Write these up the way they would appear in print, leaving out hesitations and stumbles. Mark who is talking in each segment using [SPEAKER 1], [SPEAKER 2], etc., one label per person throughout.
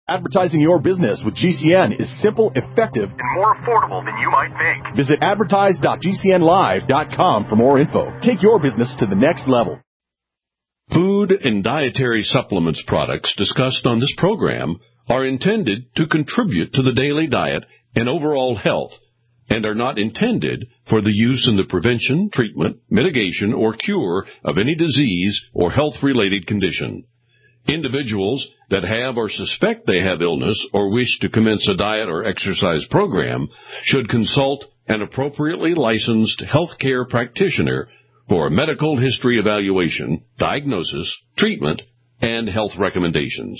[SPEAKER 1] Advertising your business with GCN is simple, effective, and more affordable than you might think. Visit advertise.gcnlive.com for more info. Take your business to the next level.
[SPEAKER 2] Food and dietary supplements products discussed on this program are intended to contribute to the daily diet and overall health and are not intended for the use in the prevention, treatment, mitigation, or cure of any disease or health-related condition. Individuals that have or suspect they have illness or wish to commence a diet or exercise program should consult an appropriately licensed healthcare practitioner for a medical history evaluation, diagnosis, treatment, and health recommendations.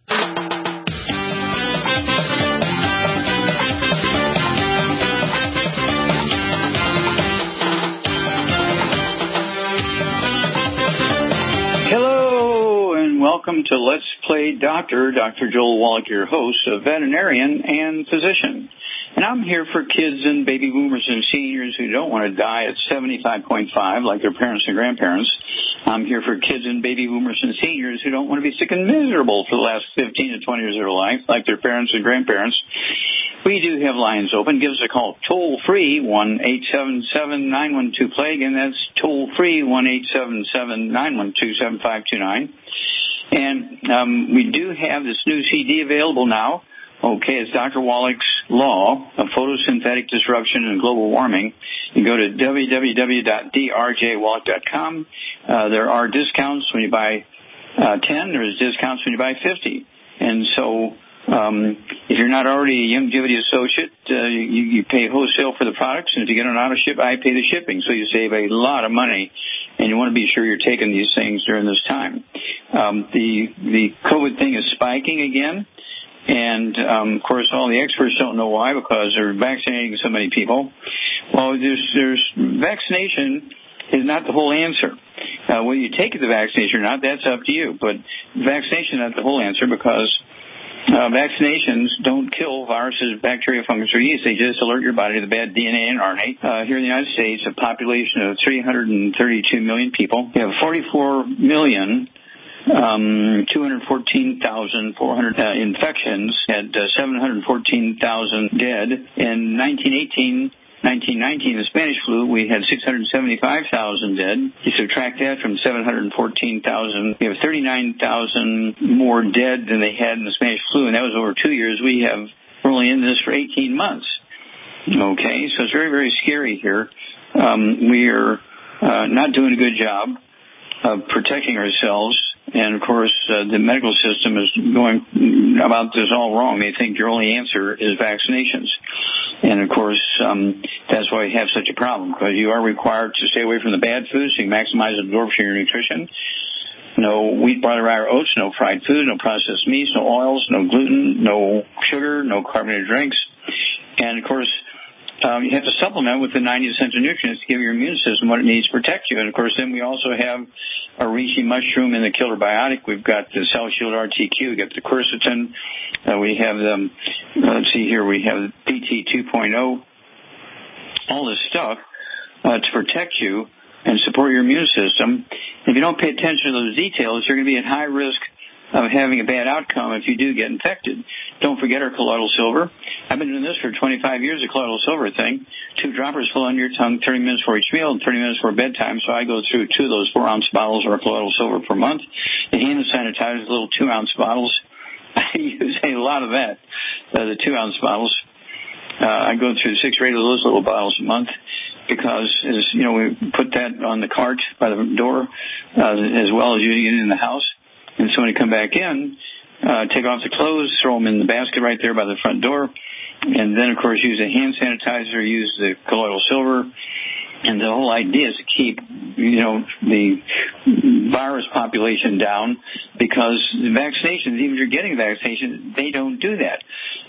[SPEAKER 3] Welcome to Let's Play Doctor. Dr. Joel Wallach, your host, a veterinarian and physician. And I'm here for kids and baby boomers and seniors who don't want to die at 75.5 like their parents and grandparents. I'm here for kids and baby boomers and seniors who don't want to be sick and miserable for the last 15 to 20 years of their life like their parents and grandparents. We do have lines open. Give us a call toll-free, 1-877-912-PLAGUE, and that's toll-free, 1-877-912-7529. And we do have this new CD available now. Okay, it's Dr. Wallach's Law of Photosynthetic Disruption and Global Warming. You go to www.drjwallach.com. There are discounts when you buy 10. There's discounts when you buy 50. And so if you're not already a Youngevity associate, you pay wholesale for the products. And if you get an auto ship, I pay the shipping. So you save a lot of money. And you want to be sure you're taking these things during this time. The COVID thing is spiking again. And, of course, all the experts don't know why because they're vaccinating so many people. Well, vaccination is not the whole answer. Whether you take the vaccination or not, that's up to you. But vaccination is not the whole answer because vaccinations don't kill viruses, bacteria, fungus, or yeast. They just alert your body to the bad DNA and RNA. Here in the United States, a population of 332 million people. We have 214,400 infections, had 714,000 dead. In 1919, the Spanish flu, we had 675,000 dead. You subtract that from 714,000, we have 39,000 more dead than they had in the Spanish flu, and that was over 2 years. We're only in this for 18 months. Okay, so it's very, very scary here. We are not doing a good job of protecting ourselves. And, of course, the medical system is going about this all wrong. They think your only answer is vaccinations. And, of course, that's why we have such a problem, because you are required to stay away from the bad foods so you maximize absorption of your nutrition. No wheat, barley, rye, or oats, no fried food, no processed meats, no oils, no gluten, no sugar, no carbonated drinks. And, of course, you have to supplement with the 90 essential nutrients to give your immune system what it needs to protect you. And, of course, then we also have a reishi mushroom in the killer biotic. We've got the Cell Shield RTQ. We've got the quercetin. We have the, let's see here, we have PT 2.0. All this stuff to protect you and support your immune system. If you don't pay attention to those details, you're going to be at high risk of having a bad outcome if you do get infected. Don't forget our colloidal silver. I've been doing this for 25 years, the colloidal silver thing. 2 droppers full under your tongue, 30 minutes for each meal, and 30 minutes for bedtime. So I go through 2 of those 4-ounce bottles of our colloidal silver per month. The hand sanitizers, little 2-ounce bottles. I use a lot of that, the 2-ounce bottles. I go through 6 or 8 of those little bottles a month because, we put that on the cart by the door as well as using it in the house. And so when you come back in, take off the clothes, throw them in the basket right there by the front door, and then, of course, use a hand sanitizer, use the colloidal silver. And the whole idea is to keep, the virus population down because the vaccinations, even if you're getting vaccinations, they don't do that.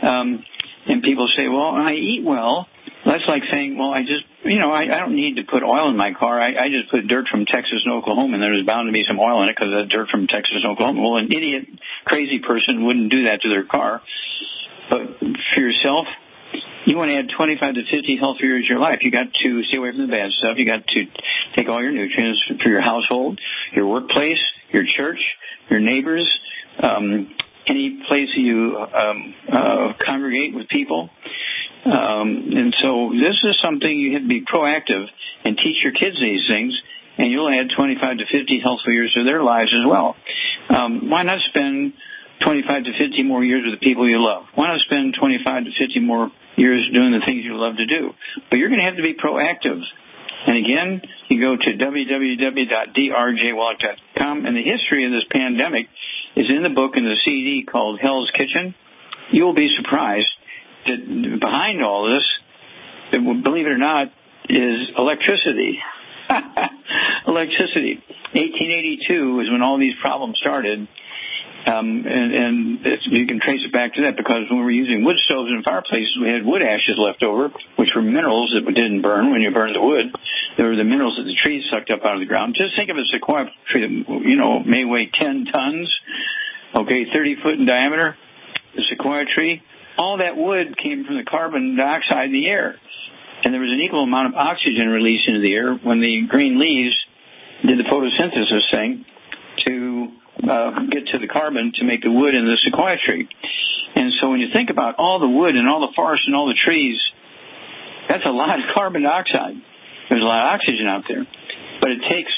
[SPEAKER 3] And people say, well, I eat well. That's like saying, well, I don't need to put oil in my car. I just put dirt from Texas and Oklahoma, and there's bound to be some oil in it because that's dirt from Texas and Oklahoma. Well, an idiot, crazy person wouldn't do that to their car. But for yourself, you want to add 25 to 50 healthy years of your life. You got to stay away from the bad stuff. You got to take all your nutrients for your household, your workplace, your church, your neighbors, any place you congregate with people. And so this is something you have to be proactive and teach your kids these things, and you'll add 25 to 50 healthful years to their lives as well. Why not spend 25 to 50 more years with the people you love? Why not spend 25 to 50 more years doing the things you love to do? But you're going to have to be proactive. And again, you go to www.drjwallach.com, and the history of this pandemic is in the book and the CD called Hell's Kitchen. You'll be surprised that behind all this, believe it or not, is electricity. Electricity. 1882 is when all these problems started. And you can trace it back to that, because when we were using wood stoves and fireplaces, we had wood ashes left over, which were minerals that didn't burn when you burned the wood. They were the minerals that the trees sucked up out of the ground. Just think of a sequoia tree that, may weigh 10 tons, 30 foot in diameter, the sequoia tree. All that wood came from the carbon dioxide in the air. And there was an equal amount of oxygen released into the air when the green leaves did the photosynthesis thing to get to the carbon to make the wood in the sequoia tree. And so when you think about all the wood and all the forest and all the trees, that's a lot of carbon dioxide. There's a lot of oxygen out there. But it takes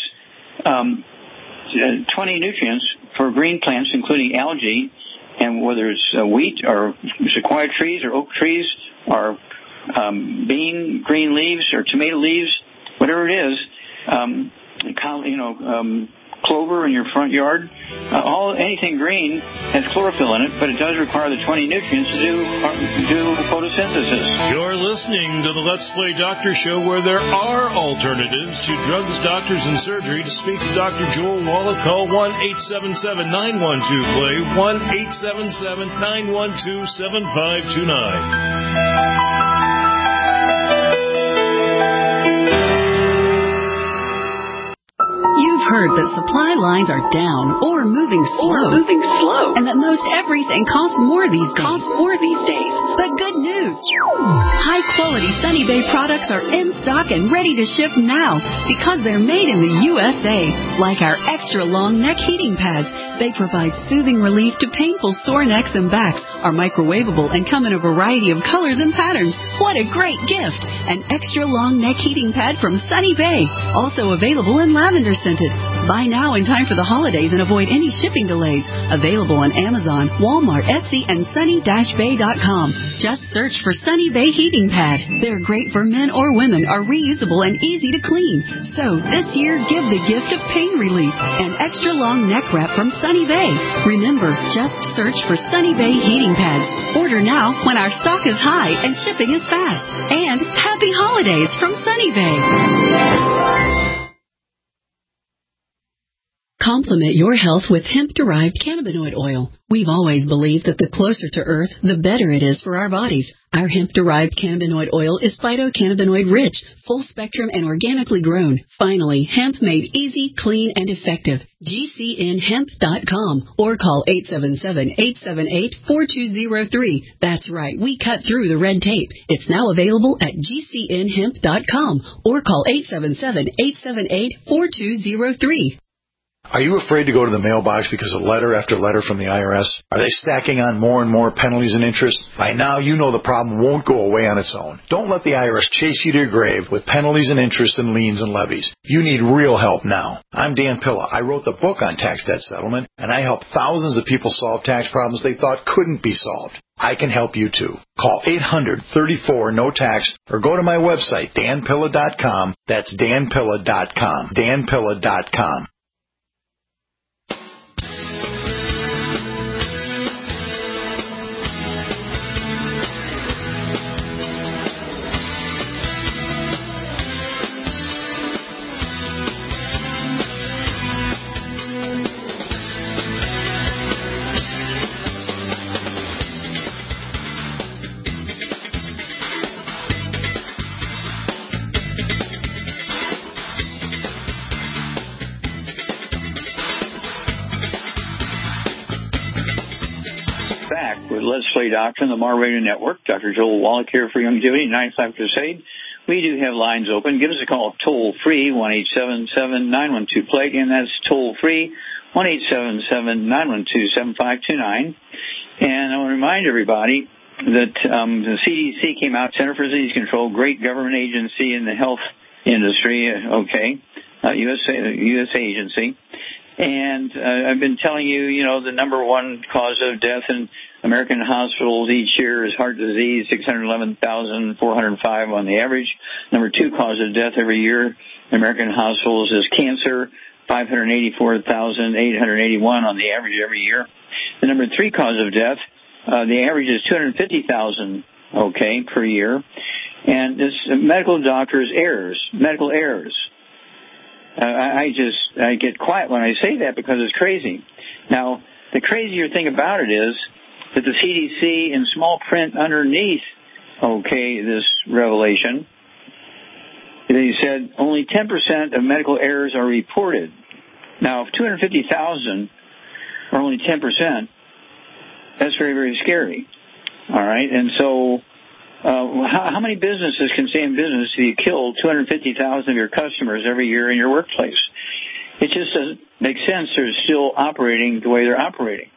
[SPEAKER 3] 20 nutrients for green plants, including algae, and whether it's wheat or sequoia trees or oak trees or green leaves or tomato leaves, whatever it is, clover in your front yard, anything green has chlorophyll in it, but it does require the 20 nutrients to do photosynthesis.
[SPEAKER 4] You're listening to the Let's Play Doctor Show, where there are alternatives to drugs, doctors, and surgery. To speak to Dr. Joel Wallach, call 1-877-912-PLAY, 1-877-912-7529.
[SPEAKER 5] You've heard that supply lines are down or moving slow, and that most everything costs more these days. But good news! High-quality Sunny Bay products are in stock and ready to ship now because they're made in the USA. Like our extra-long neck heating pads, they provide soothing relief to painful sore necks and backs, are microwavable, and come in a variety of colors and patterns. What a great gift! An extra-long neck heating pad from Sunny Bay, also available in lavender scented. Buy now in time for the holidays and avoid any shipping delays. Available on Amazon, Walmart, Etsy, and sunny-bay.com. Just search for Sunny Bay Heating Pad. They're great for men or women, are reusable and easy to clean. So this year, give the gift of pain relief. An extra long neck wrap from Sunny Bay. Remember, just search for Sunny Bay Heating Pads. Order now when our stock is high and shipping is fast. And happy holidays from Sunny Bay. Complement your health with hemp-derived cannabinoid oil. We've always believed that the closer to Earth, the better it is for our bodies. Our hemp-derived cannabinoid oil is phytocannabinoid-rich, full-spectrum, and organically grown. Finally, hemp made easy, clean, and effective. GCNhemp.com or call 877-878-4203. That's right, we cut through the red tape. It's now available at GCNhemp.com or call 877-878-4203.
[SPEAKER 6] Are you afraid to go to the mailbox because of letter after letter from the IRS? Are they stacking on more and more penalties and interest? By now, you know the problem won't go away on its own. Don't let the IRS chase you to your grave with penalties and interest and liens and levies. You need real help now. I'm Dan Pilla. I wrote the book on tax debt settlement, and I help thousands of people solve tax problems they thought couldn't be solved. I can help you too. Call 800-34-NO-TAX or go to my website, danpilla.com. That's danpilla.com. danpilla.com.
[SPEAKER 3] Let's Play Doctor on the MAR Radio Network. Dr. Joel Wallach here for Longevity 95 Crusade. We do have lines open. Give us a call toll-free, 1-877-912-PLAY. Again, that's toll-free, 1-877-912-7529. And I want to remind everybody that the CDC came out, Center for Disease Control, great government agency in the health industry, U.S. agency. And I've been telling you, the number one cause of death in American hospitals each year is heart disease, 611,405 on the average. Number two cause of death every year in American hospitals is cancer, 584,881 on the average every year. The number three cause of death, the average is 250,000, per year. And it's medical doctors' errors, medical errors. I get quiet when I say that because it's crazy. Now, the crazier thing about it is that the CDC, in small print underneath, this revelation, they said only 10% of medical errors are reported. Now, if 250,000 are only 10%, that's very, very scary. All right, and so how many businesses can stay in business if you kill 250,000 of your customers every year in your workplace? It just doesn't make sense. They're still operating the way they're operating.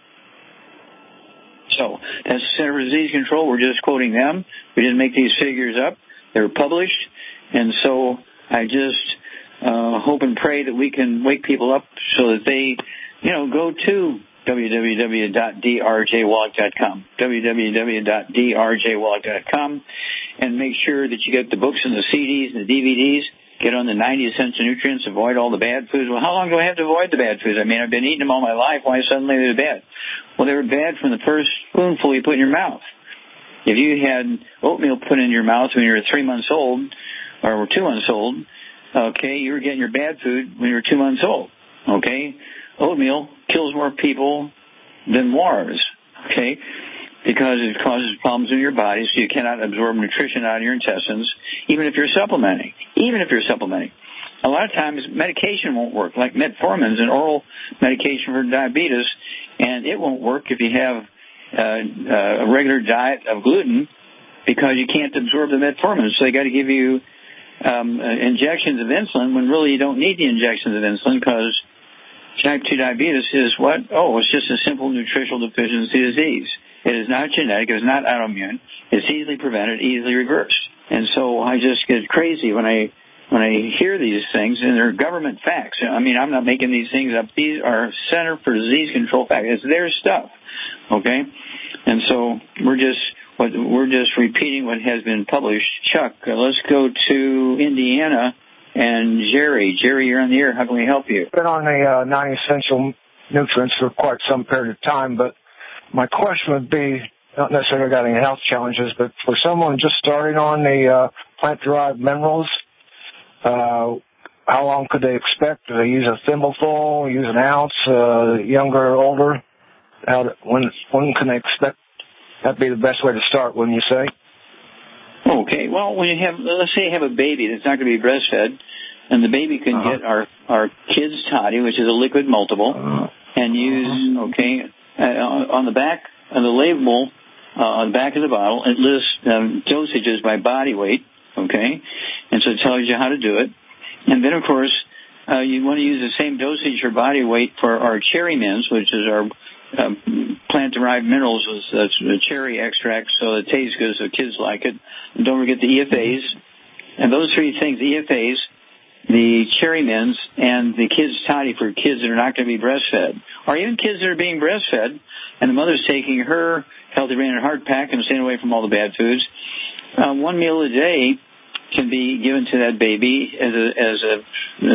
[SPEAKER 3] So that's the Center for Disease Control. We're just quoting them. We didn't make these figures up. They were published. And so I just hope and pray that we can wake people up so that they, go to www.drjwallach.com, www.drjwallach.com, and make sure that you get the books and the CDs and the DVDs. Get on the 90 essential nutrients, avoid all the bad foods. Well, how long do I have to avoid the bad foods? I mean, I've been eating them all my life. Why suddenly they're bad? Well, they were bad from the first spoonful you put in your mouth. If you had oatmeal put in your mouth when you were 3 months old or 2 months old, you were getting your bad food when you were 2 months old, Oatmeal kills more people than wars, because it causes problems in your body, so you cannot absorb nutrition out of your intestines, even if you're supplementing. A lot of times, medication won't work, like metformin is an oral medication for diabetes, and it won't work if you have a regular diet of gluten because you can't absorb the metformin. So they got to give you injections of insulin when really you don't need the injections of insulin because type 2 diabetes is what? Oh, it's just a simple nutritional deficiency disease. It is not genetic. It is not autoimmune. It's easily prevented, easily reversed. And so I just get crazy when I hear these things, and they're government facts. I mean, I'm not making these things up. These are Center for Disease Control facts. It's their stuff, And so we're just repeating what has been published. Chuck, let's go to Indiana and Jerry. Jerry, you're on the air. How can we help you?
[SPEAKER 7] I've been on the 90 essential nutrients for quite some period of time, but my question would be, not necessarily got any health challenges, but for someone just starting on the plant-derived minerals, how long could they expect? Do they use a thimbleful, use an ounce, younger or older? When can they expect that'd be the best way to start, wouldn't you say?
[SPEAKER 3] Okay, well, when let's say you have a baby that's not going to be breastfed, and the baby can get our Kids Toddy, which is a liquid multiple, and use, on the back of the label, on the back of the bottle, it lists dosages by body weight, and so it tells you how to do it. And then, of course, you want to use the same dosage or body weight for our cherry mints, which is our plant-derived minerals with cherry extract, so it tastes good, so kids like it. And don't forget the EFAs. And those three things, the EFAs, the cherry mints, and the Kids Toddy for kids that are not going to be breastfed, or even kids that are being breastfed, and the mother's taking her Healthy Brain and Heart Pack and staying away from all the bad foods. One meal a day can be given to that baby as a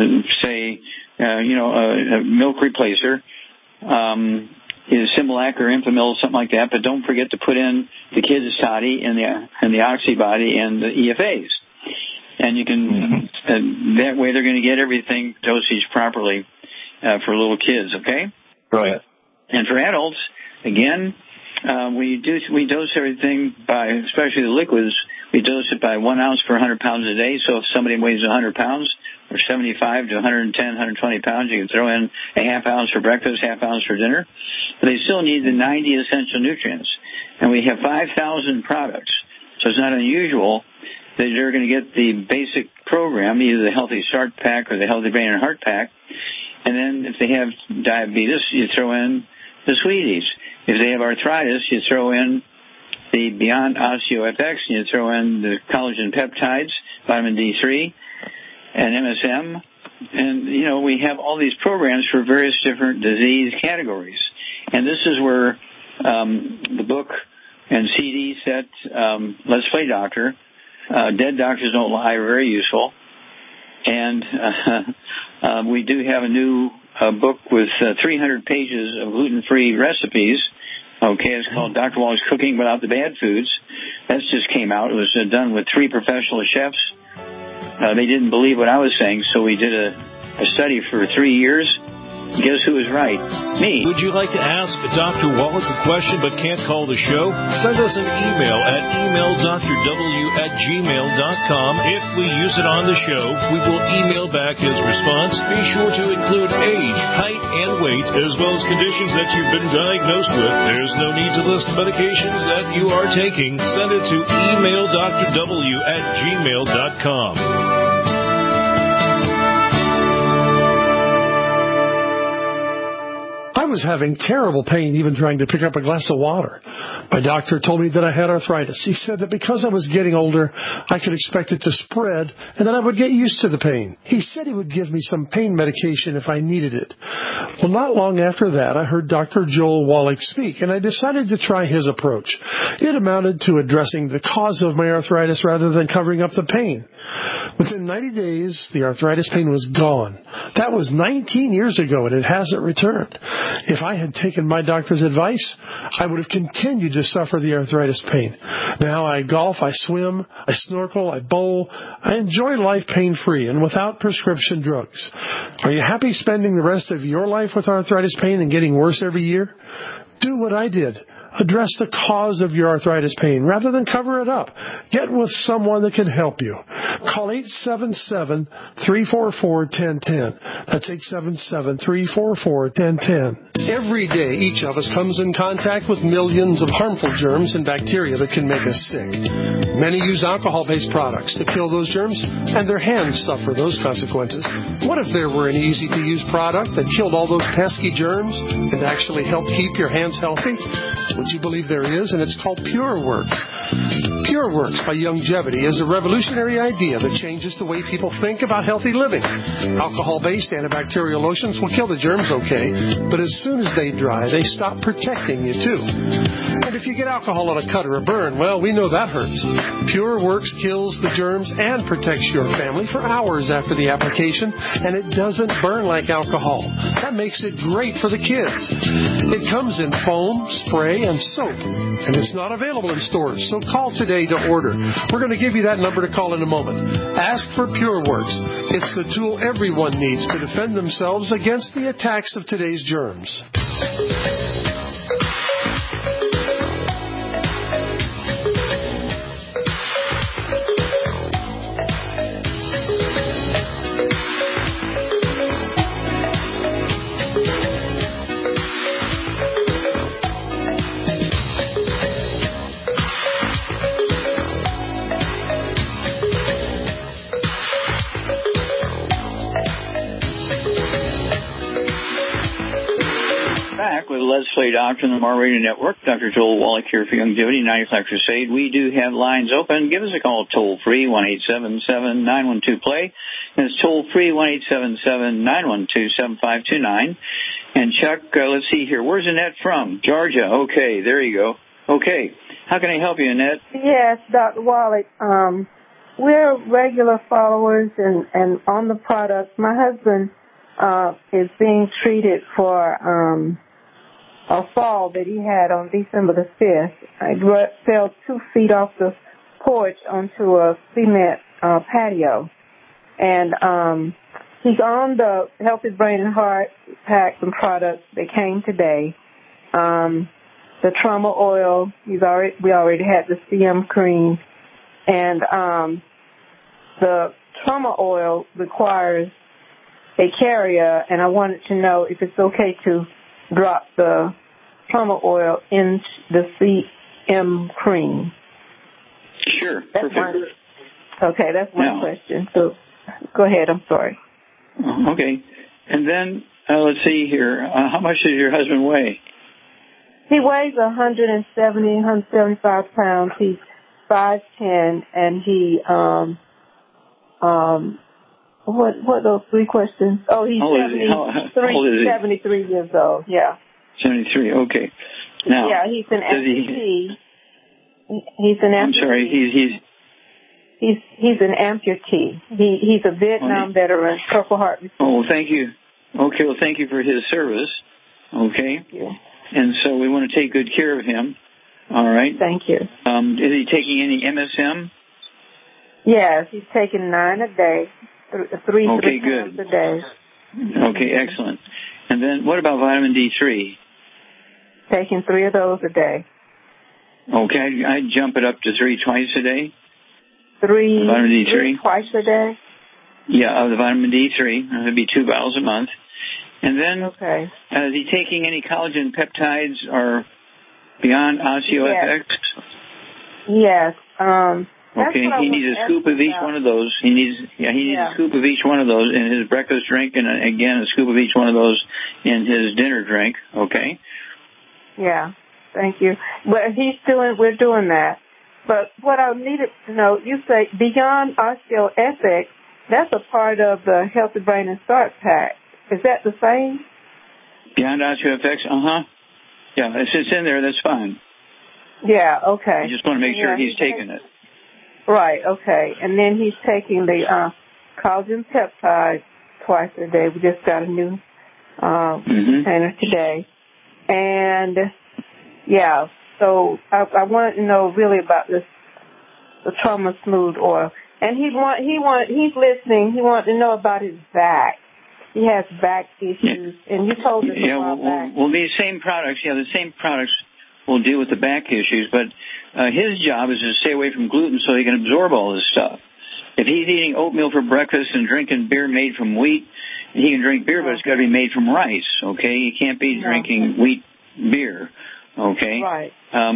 [SPEAKER 3] milk replacer. Similac or Infamil, something like that, but don't forget to put in the Kids Toddy and the Oxybody and the EFAs. And you can, that way they're going to get everything dosage properly for little kids,
[SPEAKER 7] Brilliant.
[SPEAKER 3] And for adults, again, we dose everything by, especially the liquids, we dose it by 1 ounce per 100 pounds a day. So if somebody weighs 100 pounds, or 75 to 110, 120 pounds, you can throw in a half ounce for breakfast, half ounce for dinner. But they still need the 90 essential nutrients. And we have 5,000 products. So it's not unusual that you're going to get the basic program, either the Healthy Start Pack or the Healthy Brain and Heart Pack. And then if they have diabetes, you throw in the Sweeties. If they have arthritis, you throw in the Beyond OsteoFX, and you throw in the collagen peptides, vitamin D3, and MSM. And, we have all these programs for various different disease categories. And this is where the book and CD set, Let's Play Doctor, Dead Doctors Don't Lie, are very useful. And we do have a new book with 300 pages of gluten-free recipes. Okay, it's called Dr. Waller's Cooking Without the Bad Foods. That just came out. It was done with 3 professional chefs. They didn't believe what I was saying, so we did a study for 3 years. Guess who was right? Me.
[SPEAKER 4] Would you like to ask Dr. Wallach a question but can't call the show? Send us an email at emaildrw@gmail.com. If we use it on the show, we will email back his response. Be sure to include age, height, and weight, as well as conditions that you've been diagnosed with. There's no need to list medications that you are taking. Send it to emaildrw@gmail.com.
[SPEAKER 8] I was having terrible pain even trying to pick up a glass of water. My doctor told me that I had arthritis. He said that because I was getting older, I could expect it to spread and that I would get used to the pain. He said he would give me some pain medication if I needed it. Well, not long after that, I heard Dr. Joel Wallach speak, and I decided to try his approach. It amounted to addressing the cause of my arthritis rather than covering up the pain. Within 90 days, the arthritis pain was gone. That was 19 years ago, and it hasn't returned. If I had taken my doctor's advice, I would have continued to suffer the arthritis pain. Now I golf, I swim, I snorkel, I bowl. I enjoy life pain-free and without prescription drugs. Are you happy spending the rest of your life with arthritis pain and getting worse every year? Do what I did. Address the cause of your arthritis pain rather than cover it up. Get with someone that can help you. Call 877-344-1010. That's 877-344-1010. Every day, each of us comes in contact with millions of harmful germs and bacteria that can make us sick. Many use alcohol-based products to kill those germs, and their hands suffer those consequences. What if there were an easy-to-use product that killed all those pesky germs and actually helped keep your hands healthy? Would you believe there is? And it's called PureWorks. PureWorks by Youngevity is a revolutionary idea that changes the way people think about healthy living. Alcohol-based antibacterial lotions will kill the germs okay, but as soon as they dry, they stop protecting you too. And if you get alcohol on a cut or a burn, well, we know that hurts. PureWorks kills the germs and protects your family for hours after the application, and it doesn't burn like alcohol. That makes it great for the kids. It comes in foam, spray, and soap, and it's not available in stores, so call today to order. We're going to give you that number to call in a moment. Ask for PureWorks. It's the tool everyone needs to defend themselves against the attacks of today's germs.
[SPEAKER 3] With Let's Play Doctor on the Mar Radio Network. Dr. Joel Wallach here for Youngevity 95 Crusade. We do have lines open. Give us a call toll-free, 1-877-912-PLAY. And it's toll-free, 1-877-912-7529. And Chuck, let's see here. Where's Annette from? Georgia. Okay, there you go. Okay. How can I help you, Annette?
[SPEAKER 9] Yes, Dr. Wallach. We're regular followers and on the product. My husband is being treated for a fall that he had on December the 5th. I fell 2 feet off the porch onto a cement patio. And he's on the Healthy Brain and Heart Pack and products that came today. The trauma oil, we already had the CM cream. And the trauma oil requires a carrier, and I wanted to know if it's okay to drop the trauma oil in the CM cream.
[SPEAKER 3] Sure. Perfect.
[SPEAKER 9] That's one question. So go ahead. I'm sorry.
[SPEAKER 3] Okay. And then let's see here. How much does your husband weigh?
[SPEAKER 9] He weighs 175 pounds. He's 5'10", and he what those three questions? Oh, he's 73 years old. Yeah.
[SPEAKER 3] 73. Okay. Now.
[SPEAKER 9] Yeah, he's an amputee. He's an amputee.
[SPEAKER 3] I'm sorry.
[SPEAKER 9] He's an amputee. He's a Vietnam veteran, Purple Heart.
[SPEAKER 3] Oh, thank you. Okay, well, thank you for his service. Okay.
[SPEAKER 9] Thank you.
[SPEAKER 3] And so we want to take good care of him. All right.
[SPEAKER 9] Thank you.
[SPEAKER 3] Is he taking any MSM?
[SPEAKER 9] Yes, he's taking 9 a day, three times a day.
[SPEAKER 3] Okay, excellent. And then what about vitamin D3?
[SPEAKER 9] Taking 3 of those a day.
[SPEAKER 3] Okay, I'd jump it up to 3 twice a day.
[SPEAKER 9] 3
[SPEAKER 3] vitamin D3
[SPEAKER 9] 3 twice a day.
[SPEAKER 3] Yeah, of the vitamin D3. That would be 2 bottles a month. And then, is he taking any collagen peptides or Beyond OsteoFX?
[SPEAKER 9] Yes.
[SPEAKER 3] Okay, he needs a scoop of each one of those. He needs a scoop of each one of those in his breakfast drink, and again a scoop of each one of those in his dinner drink. Okay.
[SPEAKER 9] Yeah. Thank you. Well, we're doing that. But what I needed to know, you say Beyond OsteoFX. That's a part of the Healthy Brain and Start Pack. Is that the same?
[SPEAKER 3] Beyond OsteoFX? Yeah, if it's in there, that's fine.
[SPEAKER 9] Yeah, okay.
[SPEAKER 3] I just want to make sure he's taking it.
[SPEAKER 9] Right, okay. And then he's taking the collagen peptide twice a day. We just got a new container today. And, yeah, so I wanted to know really about the Trauma Smooth oil. And he's listening. He wanted to know about his back. He has back issues, and you told us about back.
[SPEAKER 3] Well, these same products, the same products will deal with the back issues, but his job is to stay away from gluten so he can absorb all this stuff. If he's eating oatmeal for breakfast and drinking beer made from wheat, he can drink beer, but it's got to be made from rice, okay? He can't be drinking wheat beer, okay?
[SPEAKER 9] Right.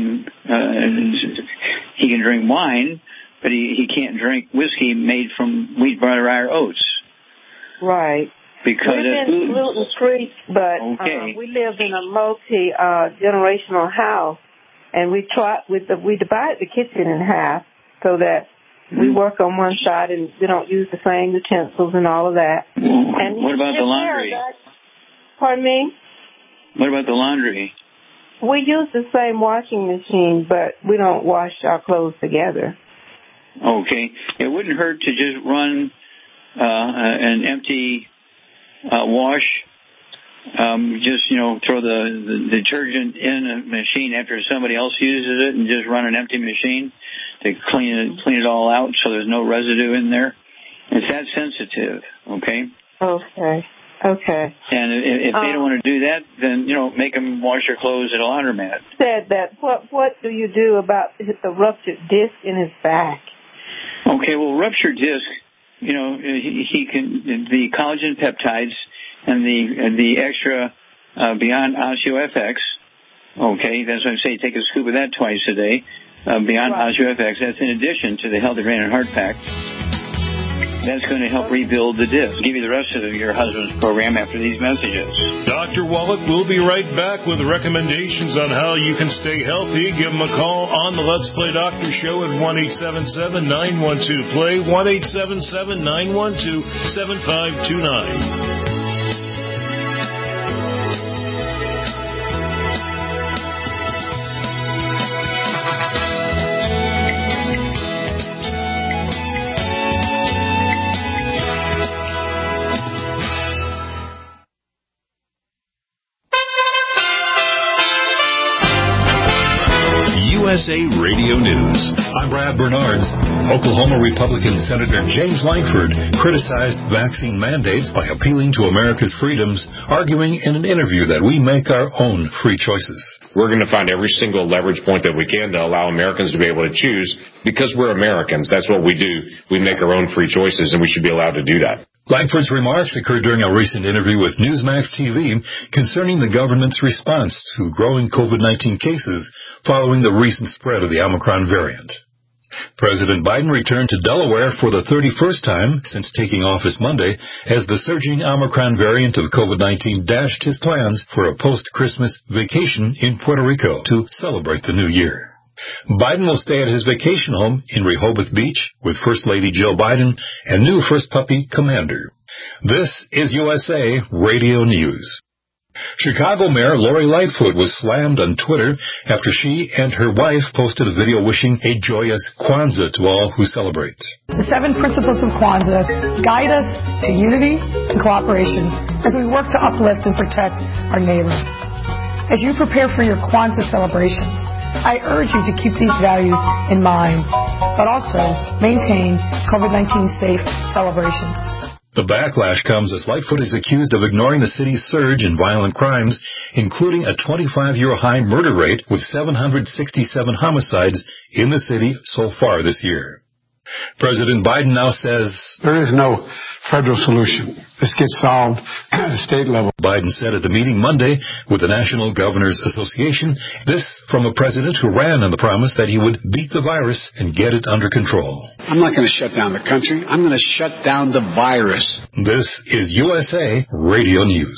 [SPEAKER 3] He can drink wine, but he can't drink whiskey made from wheat, butter, rye, or oats.
[SPEAKER 9] Right.
[SPEAKER 3] Because
[SPEAKER 9] we've been gluten-free, but we live in a multi-generational house, and we divide the kitchen in half so that we work on one side and we don't use the same utensils and all of that. And
[SPEAKER 3] what about the laundry?
[SPEAKER 9] Pardon me?
[SPEAKER 3] What about the laundry?
[SPEAKER 9] We use the same washing machine, but we don't wash our clothes together.
[SPEAKER 3] Okay. It wouldn't hurt to just run an empty wash. Just, throw the detergent in a machine after somebody else uses it and just run an empty machine to clean it all out so there's no residue in there. It's that sensitive, okay?
[SPEAKER 9] Okay.
[SPEAKER 3] And if they don't want to do that, then, make them wash their clothes at a laundromat.
[SPEAKER 9] Said that, what do you do about the ruptured disc in his back?
[SPEAKER 3] Okay, well, ruptured disc, he can, the collagen peptides and the extra Beyond OsteoFX, okay, that's what I say, take a scoop of that twice a day, Beyond OsteoFX, that's in addition to the Healthy Brain and Heart Pack. That's going to help rebuild the disc. Give you the rest of your husband's program after these messages.
[SPEAKER 4] Dr. Wallach will be right back with recommendations on how you can stay healthy. Give him a call on the Let's Play Doctor Show at 1-877-912-PLAY, 1-877-912-7529.
[SPEAKER 10] USA Radio News. I'm Brad Bernards. Oklahoma Republican Senator James Lankford criticized vaccine mandates by appealing to America's freedoms, arguing in an interview that we make our own free choices.
[SPEAKER 11] We're going to find every single leverage point that we can to allow Americans to be able to choose because we're Americans. That's what we do. We make our own free choices, and we should be allowed to do that.
[SPEAKER 10] Lankford's remarks occurred during a recent interview with Newsmax TV concerning the government's response to growing COVID-19 cases following the recent spread of the Omicron variant. President Biden returned to Delaware for the 31st time since taking office Monday as the surging Omicron variant of COVID-19 dashed his plans for a post-Christmas vacation in Puerto Rico to celebrate the new year. Biden will stay at his vacation home in Rehoboth Beach with First Lady Jill Biden and new first puppy, Commander. This is USA Radio News. Chicago Mayor Lori Lightfoot was slammed on Twitter after she and her wife posted a video wishing a joyous Kwanzaa to all who celebrate.
[SPEAKER 12] The 7 principles of Kwanzaa guide us to unity and cooperation as we work to uplift and protect our neighbors. As you prepare for your Kwanzaa celebrations, I urge you to keep these values in mind, but also maintain COVID-19 safe celebrations.
[SPEAKER 10] The backlash comes as Lightfoot is accused of ignoring the city's surge in violent crimes, including a 25-year high murder rate with 767 homicides in the city so far this year. President Biden now says,
[SPEAKER 13] there is no federal solution. This gets solved at a state level.
[SPEAKER 10] Biden said at the meeting Monday with the National Governors Association, this from a president who ran on the promise that he would beat the virus and get it under control.
[SPEAKER 13] I'm not going to shut down the country. I'm going to shut down the virus.
[SPEAKER 10] This is USA Radio News.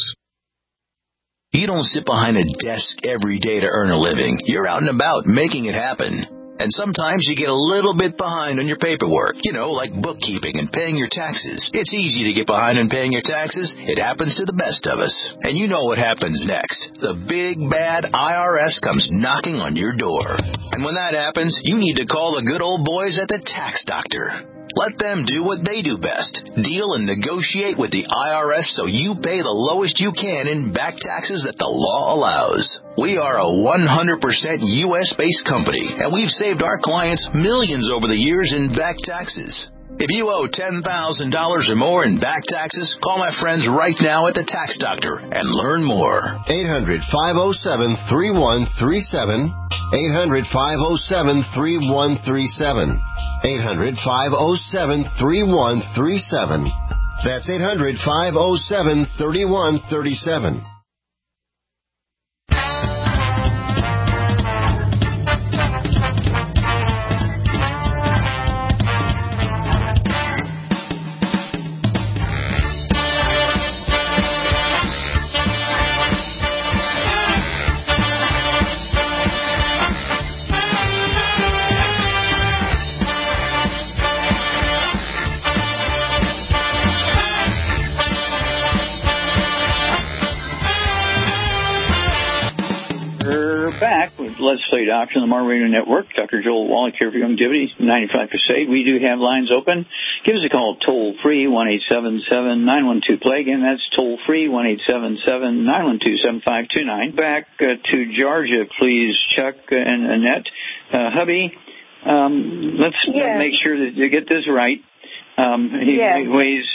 [SPEAKER 14] You don't sit behind a desk every day to earn a living. You're out and about making it happen. And sometimes you get a little bit behind on your paperwork, like bookkeeping and paying your taxes. It's easy to get behind on paying your taxes. It happens to the best of us. And you know what happens next. The big, bad IRS comes knocking on your door. And when that happens, you need to call the good old boys at the Tax Doctor. Let them do what they do best. Deal and negotiate with the IRS so you pay the lowest you can in back taxes that the law allows. We are a 100% U.S.-based company, and we've saved our clients millions over the years in back taxes. If you owe $10,000 or more in back taxes, call my friends right now at the Tax Doctor and learn more.
[SPEAKER 15] 800-507-3137. 800-507-3137. 800-507-3137. That's 800-507-3137.
[SPEAKER 3] Back with Let's Play Doctor on the Mar Radio Network. Dr. Joel Wallach here for Longevity 95 Crusade. We do have lines open. Give us a call toll-free, 1-877-912-PLAY. Again, that's toll-free, 1-877-912-7529. Back to Georgia, please, Chuck and Annette. Hubby, let's make sure that you get this right. He weighs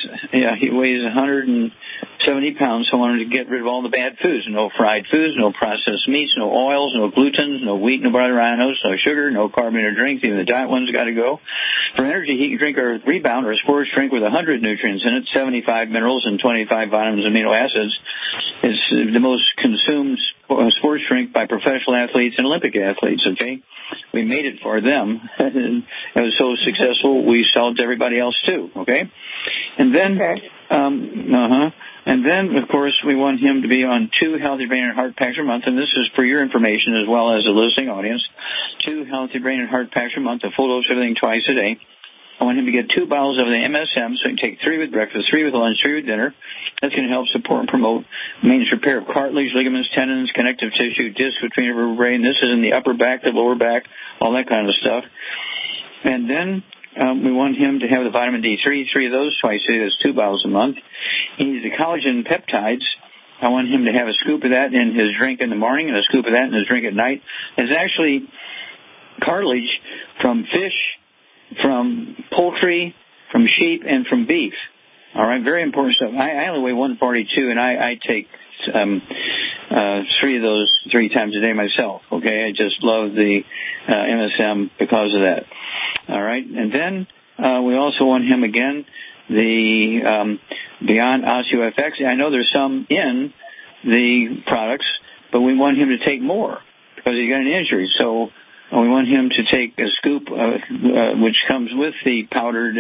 [SPEAKER 3] 170 pounds, so I wanted to get rid of all the bad foods. No fried foods, no processed meats, no oils, no glutens, no wheat, no butter, no sugar, no carbonated drinks. Even the diet ones got to go. For energy, he can drink our Rebound or Sports Drink with 100 nutrients in it, 75 minerals, and 25 vitamins and amino acids. It's the most consumed sports drink by professional athletes and Olympic athletes, okay? We made it for them. It was so successful, we sold to everybody else too, okay? And then, and then, of course, we want him to be on 2 Healthy Brain and Heart Packs a month, and this is for your information as well as the listening audience. 2 Healthy Brain and Heart Packs a month, a full dose of everything twice a day. I want him to get 2 bottles of the MSM, so he can take 3 with breakfast, 3 with lunch, 3 with dinner. That's going to help support and promote maintenance repair of cartilage, ligaments, tendons, connective tissue, disc between vertebrae. And this is in the upper back, the lower back, all that kind of stuff. And then we want him to have the vitamin D3, 3 of those twice a day. That's 2 bottles a month. He needs the collagen peptides. I want him to have a scoop of that in his drink in the morning and a scoop of that in his drink at night. It's actually cartilage from fish, from poultry, from sheep, and from beef. All right, very important stuff. I only weigh 142, and I take 3 of those 3 times a day myself. Okay, I just love the MSM because of that. All right, and then we also want him again the Beyond OsteoFX. I know there's some in the products, but we want him to take more because he got an injury. So we want him to take a scoop, which comes with the powdered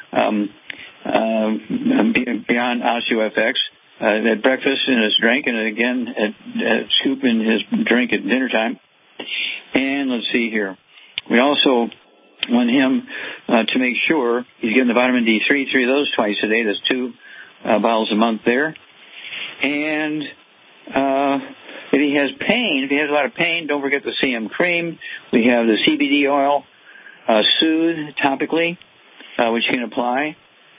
[SPEAKER 3] Beyond OsteoFX at breakfast in his drink, and again a scoop in his drink at dinner time. And let's see here. We also want him to make sure he's getting the vitamin D3, 3 of those twice a day. That's 2 bottles a month there. And if he has pain, if he has a lot of pain, don't forget the CM cream. We have the CBD oil, Soothe topically, which you can apply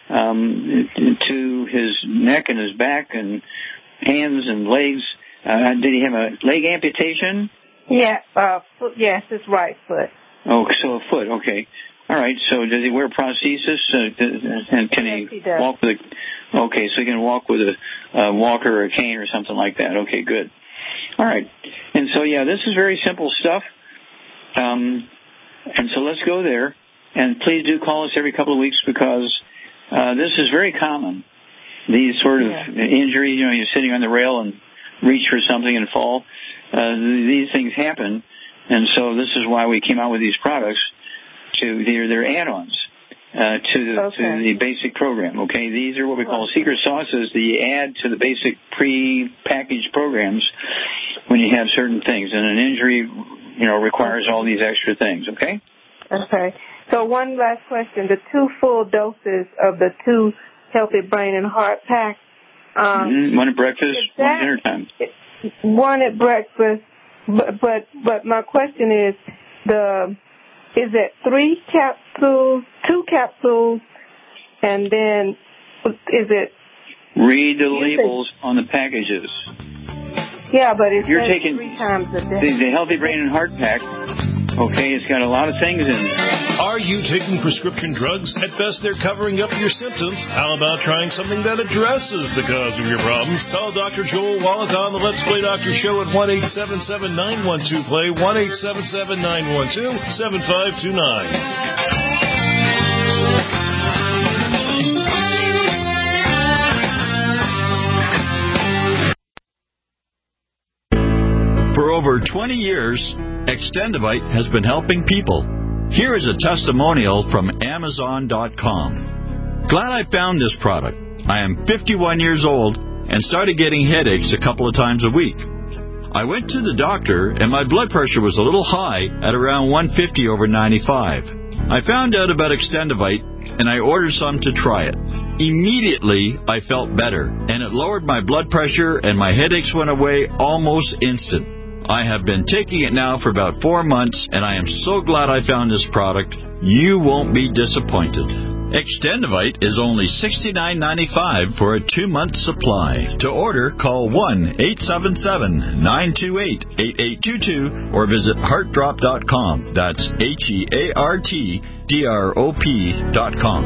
[SPEAKER 3] to his neck and his back and hands and legs. Did he have a leg amputation?
[SPEAKER 9] Yeah, foot, yes, his right foot.
[SPEAKER 3] Oh, so a foot, okay. All right, so does he wear prosthesis? And can he walk with okay, so he can walk with a walker or a cane or something like that. Okay, good. All right. And so, yeah, this is very simple stuff. And so let's go there. And please do call us every couple of weeks because this is very common. These sort of injuries, you know, you're sitting on the rail and reach for something and fall. These things happen. And so this is why we came out with these products. They're add-ons to the basic program. Okay, these are what we call secret sauces that you add to the basic pre-packaged programs when you have certain things, and an injury, you know, requires all these extra things. Okay.
[SPEAKER 9] Okay. So one last question: the 2 full doses of the 2 Healthy Brain and Heart packs.
[SPEAKER 3] One at breakfast, one at dinner time.
[SPEAKER 9] One at breakfast, but my question is is it 3 capsules, 2 capsules, and then is it?
[SPEAKER 3] Read the labels on the packages.
[SPEAKER 9] Yeah, but it's
[SPEAKER 3] you're taking
[SPEAKER 9] 3 times a day.
[SPEAKER 3] The Healthy Brain and Heart pack. Okay, it's got a lot of things in there.
[SPEAKER 4] Are you taking prescription drugs? At best, they're covering up your symptoms. How about trying something that addresses the cause of your problems? Call Dr. Joel Wallach on the Let's Play Doctor Show at 1-877-912-PLAY, 1-877-912-7529.
[SPEAKER 16] For over 20 years, Extendivite has been helping people. Here is a testimonial from Amazon.com. Glad I found this product. I am 51 years old and started getting headaches a couple of times a week. I went to the doctor and my blood pressure was a little high at around 150/95. I found out about Extendivite and I ordered some to try it. Immediately, I felt better and it lowered my blood pressure and my headaches went away almost instant. I have been taking it now for about 4 months, and I am so glad I found this product. You won't be disappointed. Extendivite is only $69.95 for a 2-month supply. To order, call 1-877-928-8822 or visit heartdrop.com. That's HEARTDROP.com.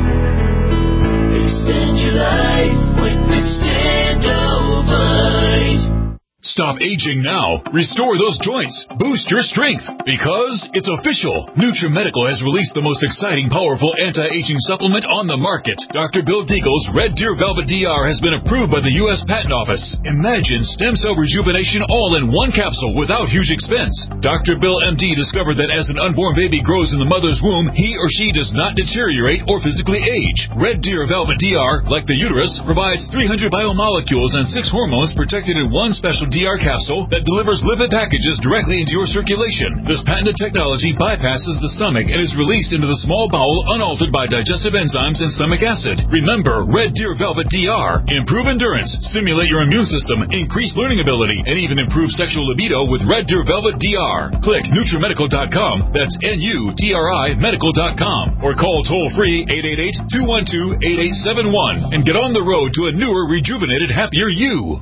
[SPEAKER 17] Extend your life with Extendivite.
[SPEAKER 1] Stop aging now. Restore those joints. Boost your strength. Because it's official. NutriMedical has released the most exciting, powerful anti-aging supplement on the market. Dr. Bill Deagle's Red Deer Velvet DR has been approved by the U.S. Patent Office. Imagine stem cell rejuvenation all in one capsule without huge expense. Dr. Bill MD discovered that as an unborn baby grows in the mother's womb, he or she does not deteriorate or physically age. Red Deer Velvet DR, like the uterus, provides 300 biomolecules and 6 hormones protected in one special DR capsule that delivers lipid packages directly into your circulation. This patented technology bypasses the stomach and is released into the small bowel unaltered by digestive enzymes and stomach acid. Remember, Red Deer Velvet DR. Improve endurance, stimulate your immune system, increase learning ability, and even improve sexual libido with Red Deer Velvet DR. Click NutriMedical.com, that's NUTRI Medical.com, or call toll-free 888-212-8871 and get on the road to a newer, rejuvenated, happier you.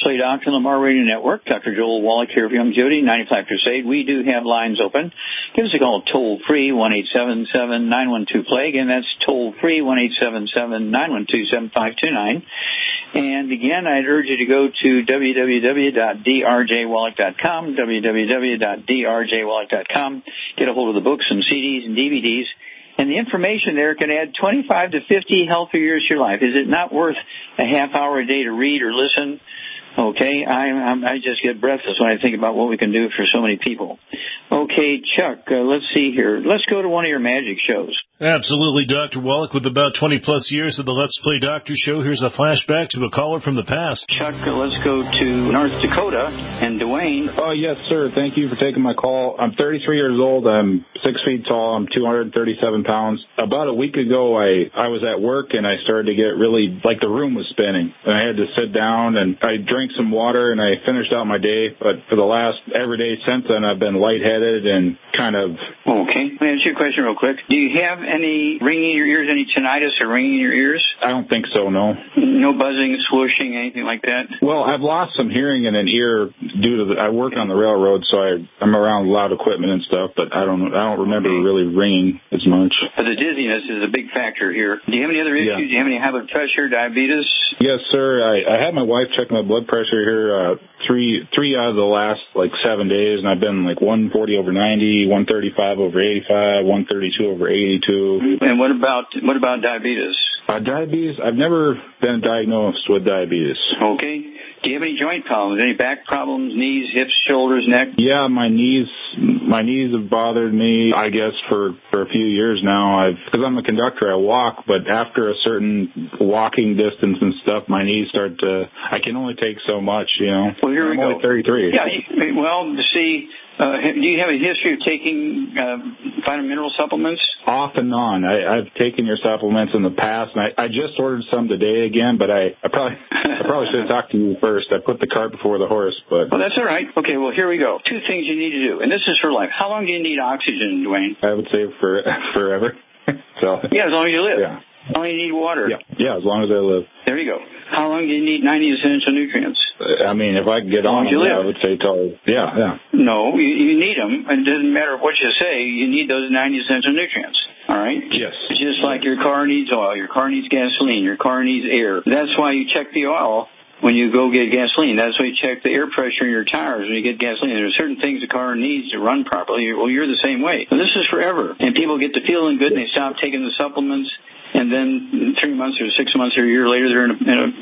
[SPEAKER 3] Play Doctor on the Lamar Radio Network. Dr. Joel Wallach here of Young Jody, 95 Crusade. We do have lines open. Give us a call toll-free, 1-877-912-PLAY. Again, that's toll-free, 1-877-912-7529. And again, I'd urge you to go to www.drjwallach.com, www.drjwallach.com. Get a hold of the books and CDs and DVDs. And the information there can add 25 to 50 healthy years to your life. Is it not worth a half hour a day to read or listen? Okay, I just get breathless when I think about what we can do for so many people. Okay, Chuck, let's see here. Let's go to one of your magic shows.
[SPEAKER 4] Absolutely, Dr. Wallach. With about 20-plus years of the Let's Play Doctor show, here's a flashback to a caller from the past.
[SPEAKER 3] Chuck, let's go to North Dakota and Dwayne.
[SPEAKER 18] Oh, yes, sir. Thank you for taking my call. I'm 33 years old. I'm 6 feet tall. I'm 237 pounds. About a week ago, I was at work, and I started to get really, like the room was spinning. And I had to sit down, and I drank some water, and I finished out my day. But for the last every day since then, I've been lightheaded and kind of...
[SPEAKER 3] Okay. Let me answer your question real quick. Do you have any ringing in your ears, any tinnitus or ringing in your ears?
[SPEAKER 18] I don't think so, no.
[SPEAKER 3] No buzzing, swooshing, anything like that?
[SPEAKER 18] Well, I've lost some hearing in an ear due to I work on the railroad, so I'm around loud equipment and stuff, but I don't remember really ringing as much.
[SPEAKER 3] But the dizziness is a big factor here. Do you have any other issues? Do you have any high blood pressure, diabetes?
[SPEAKER 18] Yes, sir. I had my wife check my blood pressure here three out of the last 7 days, and I've been 140 over 90, 135 over 85, 132 over 82.
[SPEAKER 3] And what about diabetes?
[SPEAKER 18] Diabetes, I've never been diagnosed with diabetes.
[SPEAKER 3] Okay. Do you have any joint problems? Any back problems, knees, hips, shoulders, neck?
[SPEAKER 18] Yeah, my knees have bothered me, I guess, for a few years now. Because I'm a conductor, I walk, but after a certain walking distance and stuff, my knees start to, I can only take so much,
[SPEAKER 3] Well, here we go.
[SPEAKER 18] I'm only 33.
[SPEAKER 3] Yeah, well, see, do you have a history of taking vitamin mineral supplements?
[SPEAKER 18] Off and on. I've taken your supplements in the past, and I just ordered some today again, but I probably should have talked to you first. I put the cart before the horse, but...
[SPEAKER 3] Well, that's all right. Okay, well, here we go. 2 things you need to do, and this is for life. How long do you need oxygen, Dwayne?
[SPEAKER 18] I would say forever. So.
[SPEAKER 3] Yeah, as long as you live.
[SPEAKER 18] Yeah.
[SPEAKER 3] How long do you need water?
[SPEAKER 18] Yeah, as long as I live.
[SPEAKER 3] There you go. How long do you need 90 essential nutrients?
[SPEAKER 18] I mean, if I could get on them, I would say till... Yeah.
[SPEAKER 3] No, you need them. It doesn't matter what you say. You need those 90 essential nutrients. All right?
[SPEAKER 18] Yes.
[SPEAKER 3] Just like your car needs oil, your car needs gasoline, your car needs air. That's why you check the oil when you go get gasoline. That's why you check the air pressure in your tires when you get gasoline. There are certain things the car needs to run properly. Well, you're the same way. Well, this is forever. And people get to feeling good and they stop taking the supplements. And then 3 months or 6 months or a year later, they're in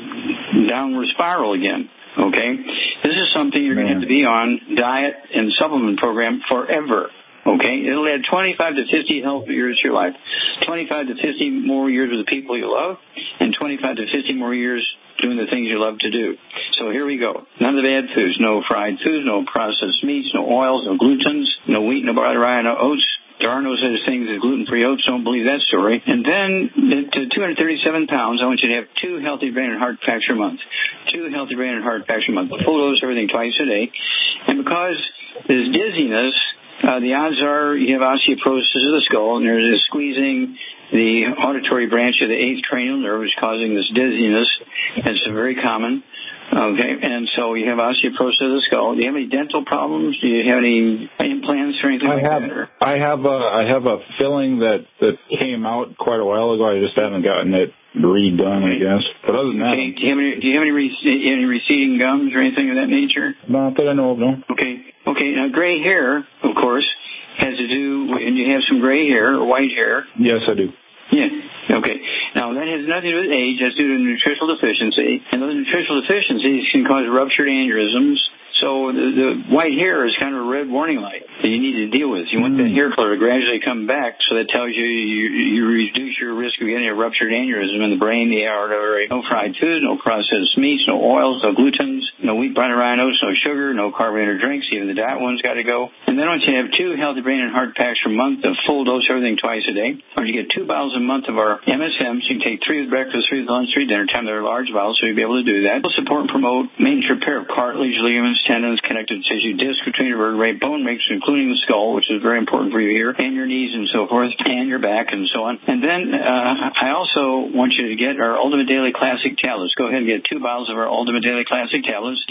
[SPEAKER 3] a downward spiral again. Okay? This is something you're going to have to be on diet and supplement program forever. Okay? It'll add 25 to 50 healthy years to your life. 25 to 50 more years with the people you love, and 25 to 50 more years doing the things you love to do. So here we go. None of the bad foods. No fried foods, no processed meats, no oils, no glutens, no wheat, no barley, rye, no oats. There are no such things as gluten-free oats. Don't believe that story. And then at 237 pounds, I want you to have 2 healthy brain and heart packs a month. 2 healthy brain and heart packs a month. Full dose, everything twice a day. And because there's dizziness, the odds are you have osteoporosis of the skull, and there's a squeezing the auditory branch of the 8th cranial nerve, which is causing this dizziness. It's very common. Okay, and so you have osteoporosis of the skull. Do you have any dental problems? Do you have any implants or anything like that?
[SPEAKER 18] I have a filling that came out quite a while ago. I just haven't gotten it redone, I guess. But other than that,
[SPEAKER 3] do you have any receding gums or anything of that nature?
[SPEAKER 18] Not that I know of, no.
[SPEAKER 3] Okay. Now, gray hair, of course, has to do. And you have some gray hair or white hair.
[SPEAKER 18] Yes, I do.
[SPEAKER 3] Yeah. Okay. Now, that has nothing to do with age. That's due to nutritional deficiency. And those nutritional deficiencies can cause ruptured aneurysms. So the white hair is kind of a red warning light that you need to deal with. You want that hair color to gradually come back, so that tells you reduce your risk of getting a ruptured aneurysm in the brain, the artery. No fried foods, no processed meats, no oils, no glutens, no wheat, barley, rye, oats, no sugar, no carbonated drinks. Even the diet one's got to go. And then once you have 2 healthy brain and heart packs per month, a full dose, everything twice a day. Or you get 2 bottles a month of our MSMs. You can take 3 with breakfast, 3 with lunch, 3 dinner time. They're large bottles, so you'll be able to do that. We'll support and promote maintenance repair of cartilage, ligaments, tendons, connective tissue, disc between your vertebrae, bone mix, including the skull, which is very important for you here, and your knees and so forth, and your back and so on. And then I also want you to get our Ultimate Daily Classic tablets. Go ahead and get 2 bottles of our Ultimate Daily Classic tablets.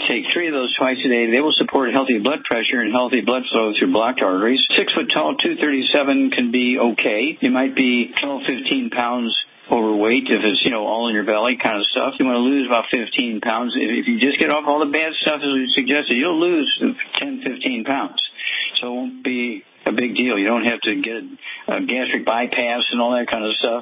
[SPEAKER 3] take 3 of those twice a day. They will support healthy blood pressure and healthy blood flow through blocked arteries. 6 foot tall, 237 can be okay. You might be 12, 15 pounds overweight if it's, all in your belly kind of stuff. You want to lose about 15 pounds. If you just get off all the bad stuff as we suggested, you'll lose 10, 15 pounds. So it won't be a big deal. You don't have to get a gastric bypass and all that kind of stuff.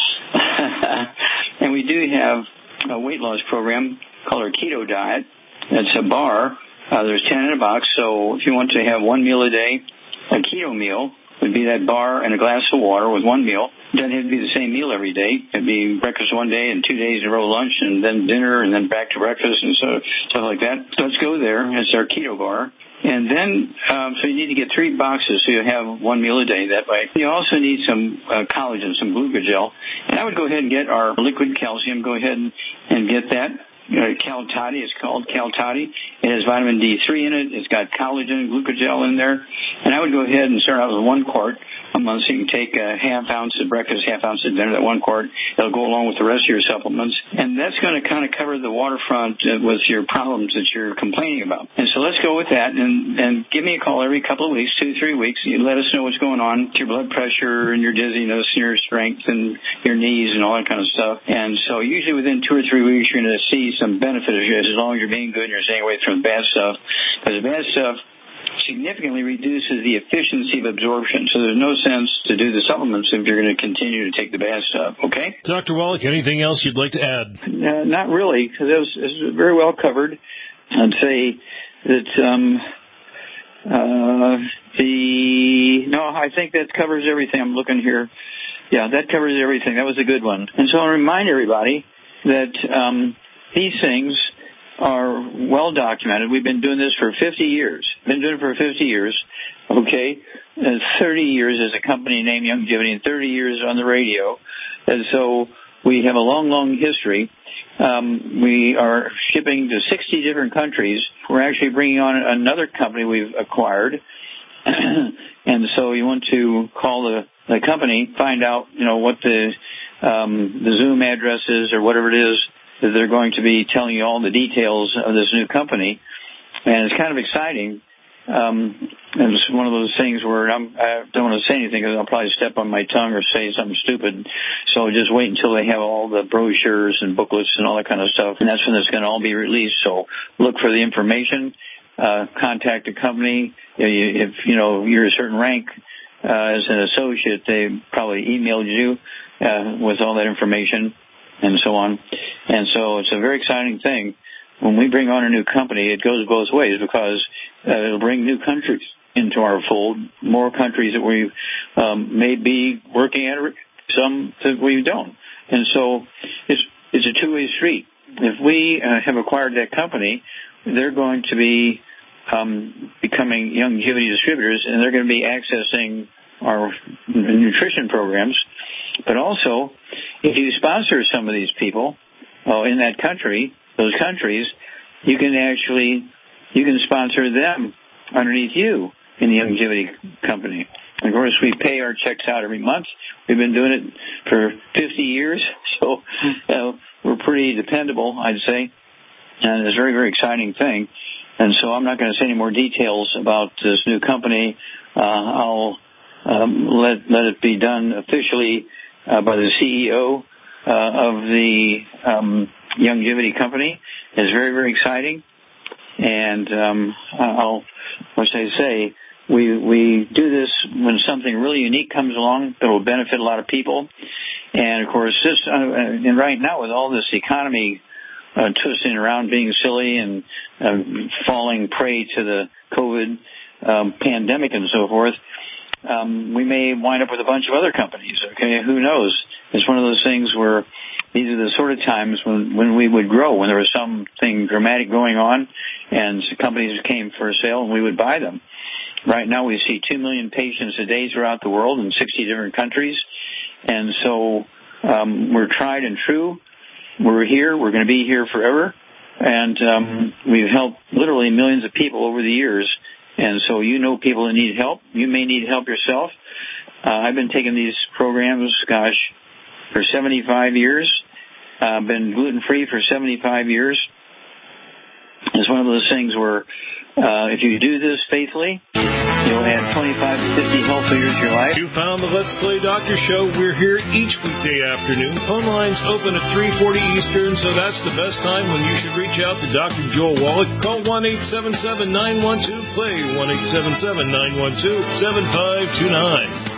[SPEAKER 3] And we do have a weight loss program called our keto diet. It's a bar. There's 10 in a box. So if you want to have one meal a day, a keto meal would be that bar and a glass of water with one meal. It doesn't have to be the same meal every day. It'd be breakfast one day and 2 days in a row lunch and then dinner and then back to breakfast and stuff like that. So let's go there. It's our keto bar. And then, so you need to get 3 boxes so you have one meal a day that way. You also need some collagen, some glucogel. And I would go ahead and get our liquid calcium. Go ahead and get that. Cal-Toddy, it's called Cal-Toddy. It has vitamin D3 in it. It's got collagen, glucogel in there. And I would go ahead and start out with 1 quart a month. So you can take a half ounce at breakfast, half ounce at dinner, that 1 quart. It'll go along with the rest of your supplements. And that's going to kind of cover the waterfront with your problems that you're complaining about. And so let's go with that. And give me a call every couple of weeks, 2 to 3 weeks. You let us know what's going on with your blood pressure and your dizziness and your strength and your knees and all that kind of stuff. And so usually within 2 or 3 weeks, you're going to see some benefit as long as you're being good and you're staying away from the bad stuff. Because the bad stuff significantly reduces the efficiency of absorption. So there's no sense to do the supplements if you're going to continue to take the bad stuff. Okay?
[SPEAKER 4] Dr. Wallach, anything else you'd like to add?
[SPEAKER 3] Not really, because it was very well covered. I'd say that I think that covers everything. I'm looking here. Yeah, that covers everything. That was a good one. And so I'll remind everybody that these things are well documented. We've been doing this for 50 years. Okay? 30 years as a company named Youngevity and 30 years on the radio. And so we have a long, long history. We are shipping to 60 different countries. We're actually bringing on another company we've acquired. And so you want to call the company, find out, what the Zoom address is or whatever it is that they're going to be telling you all the details of this new company. And it's kind of exciting. And it's one of those things where I don't want to say anything because I'll probably step on my tongue or say something stupid. So just wait until they have all the brochures and booklets and all that kind of stuff. And that's when it's going to all be released. So look for the information. Contact the company. If you're a certain rank as an associate, they probably emailed you with all that information and so on. And so it's a very exciting thing. When we bring on a new company, it goes both ways because it'll bring new countries into our fold, more countries that we may be working at, some that we don't. And so it's a two-way street. If we have acquired that company, they're going to be becoming Youngevity distributors, and they're going to be accessing our nutrition programs. But also, if you sponsor some of these people in that country, those countries, you can sponsor them underneath you in the Youngevity company. And of course, we pay our checks out every month. We've been doing it for 50 years, so we're pretty dependable, I'd say. And it's a very, very exciting thing. And so I'm not going to say any more details about this new company. I'll let it be done officially by the CEO of the Youngevity company. It's very, very exciting. And what should I say? We do this when something really unique comes along that will benefit a lot of people. And of course, this and right now with all this economy twisting around, being silly and falling prey to the COVID pandemic and so forth, we may wind up with a bunch of other companies. Okay, who knows? It's one of those things where these are the sort of times when we would grow, when there was something dramatic going on, and companies came for sale, and we would buy them. Right now, we see 2 million patients a day throughout the world in 60 different countries, and so we're tried and true. We're here. We're going to be here forever. And we've helped literally millions of people over the years. And so people that need help. You may need help yourself. I've been taking these programs, for 75 years. I've been gluten-free for 75 years. It's one of those things where if you do this faithfully, you'll add 25 to 50 healthy years to your life.
[SPEAKER 4] You found the Let's Play Doctor Show. We're here each weekday afternoon. Phone lines open at 3:40 Eastern, so that's the best time when you should reach out to Dr. Joel Wallach. Call 1-877-912-PLAY, 1-877-912-7529.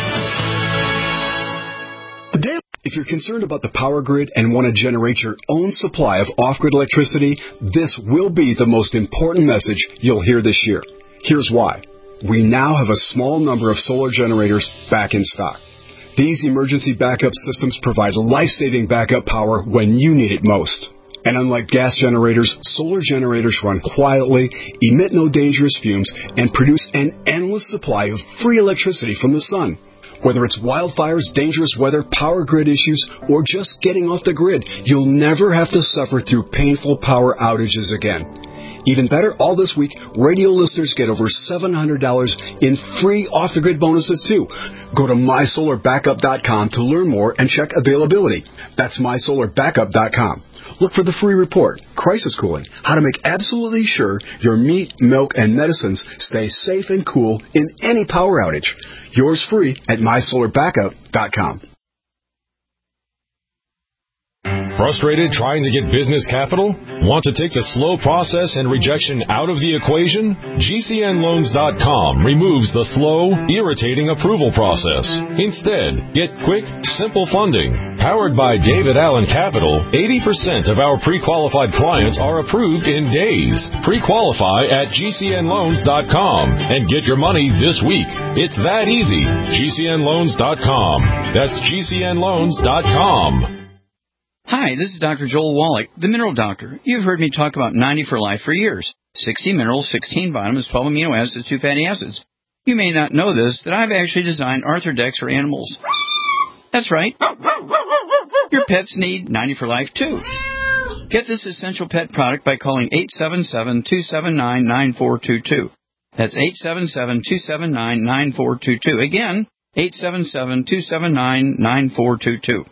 [SPEAKER 19] If you're concerned about the power grid and want to generate your own supply of off-grid electricity, this will be the most important message you'll hear this year. Here's why. We now have a small number of solar generators back in stock. These emergency backup systems provide life-saving backup power when you need it most. And unlike gas generators, solar generators run quietly, emit no dangerous fumes, and produce an endless supply of free electricity from the sun. Whether it's wildfires, dangerous weather, power grid issues, or just getting off the grid, you'll never have to suffer through painful power outages again. Even better, all this week, radio listeners get over $700 in free off-the-grid bonuses, too. Go to mysolarbackup.com to learn more and check availability. That's mysolarbackup.com. Look for the free report, Crisis Cooling, how to make absolutely sure your meat, milk, and medicines stay safe and cool in any power outage. Yours free at mysolarbackup.com.
[SPEAKER 20] Frustrated trying to get business capital? Want to take the slow process and rejection out of the equation? GCNloans.com removes the slow, irritating approval process. Instead, get quick, simple funding. Powered by David Allen Capital, 80% of our pre-qualified clients are approved in days. Pre-qualify at GCNloans.com and get your money this week. It's that easy. GCNloans.com. That's GCNloans.com.
[SPEAKER 21] Hi, this is Dr. Joel Wallach, the Mineral Doctor. You've heard me talk about 90 for Life for years. 60 minerals, 16 vitamins, 12 amino acids, 2 fatty acids. You may not know this, that I've actually designed Arthrodex for animals. That's right. Your pets need 90 for Life, too. Get this essential pet product by calling 877-279-9422. That's 877-279-9422. Again, 877-279-9422.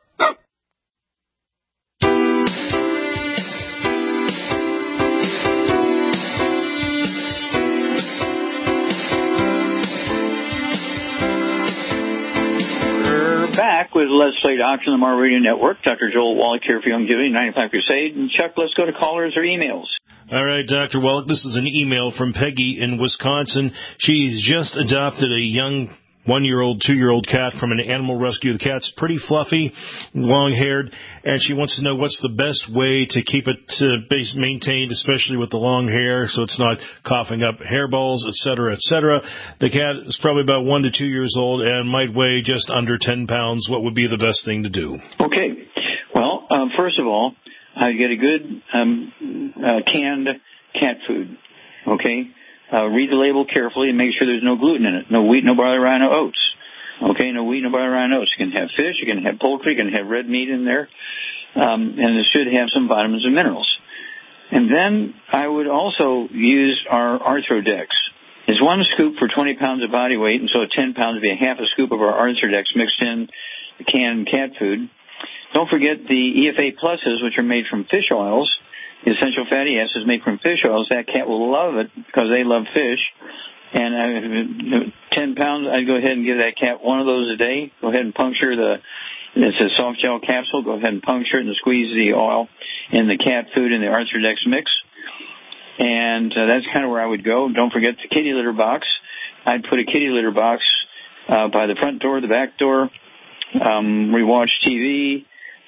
[SPEAKER 3] Back with Let's Play Doctor on the Mar Radio Network. Dr. Joel Wallach here for Youngevity 95 Crusade. And Chuck, let's go to callers or emails.
[SPEAKER 4] All right, Dr. Wallach, this is an email from Peggy in Wisconsin. She's just adopted a young 1-year-old, 2-year-old cat from an animal rescue. The cat's pretty fluffy, long-haired, and she wants to know what's the best way to keep it maintained, especially with the long hair, so it's not coughing up hairballs, et cetera, et cetera. The cat is probably about 1 to 2 years old and might weigh just under 10 pounds. What would be the best thing to do?
[SPEAKER 3] Okay. Well, first of all, I get a good canned cat food, okay? Read the label carefully and make sure there's no gluten in it. No wheat, no barley, rye, no oats. Okay, no wheat, no barley, rye, no oats. You can have fish, you can have poultry, you can have red meat in there, and it should have some vitamins and minerals. And then I would also use our Arthrodex. It's 1 scoop for 20 pounds of body weight, and so 10 pounds would be a half a scoop of our Arthrodex mixed in the canned cat food. Don't forget the EFA pluses, which are made from fish oils. The essential fatty acids made from fish oils. That cat will love it because they love fish. And 10 pounds, I'd go ahead and give that cat one of those a day. Go ahead and puncture it's a soft gel capsule. Go ahead and puncture it and squeeze the oil in the cat food in the Arthrodex mix. And that's kind of where I would go. Don't forget the kitty litter box. I'd put a kitty litter box by the front door, the back door, where you watch TV,